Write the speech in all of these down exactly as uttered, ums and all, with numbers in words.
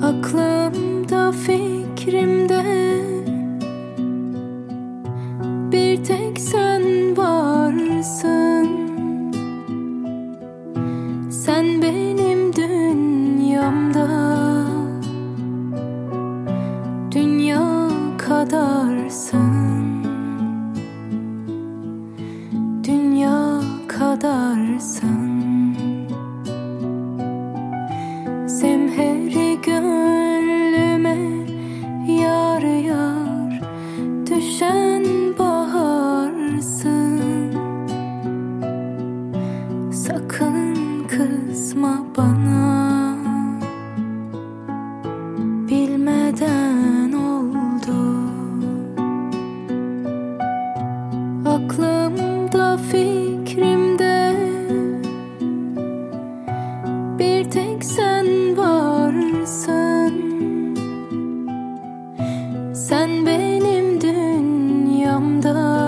Aklımda, fikrimde bir tek sen varsın. Sen benim dünyamda, dünya kadarsın, dünya kadarsın. Zemheri gönlüme yar yar düşen baharsın. Sakın kızma bana, bilmeden oldu. Aklımda, fikrimde bir tek sen varsın. Sen benim dünyamda,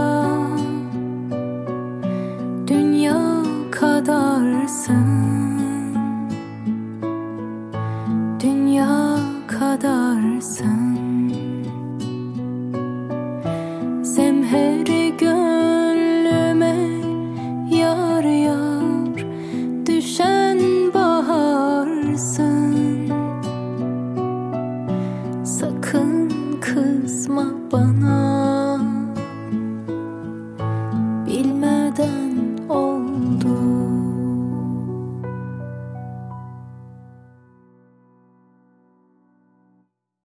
dünya kadarsın, dünya kadarsın. Zemheri gönlüme yar yar düşen baharsın. Sakın kızma bana,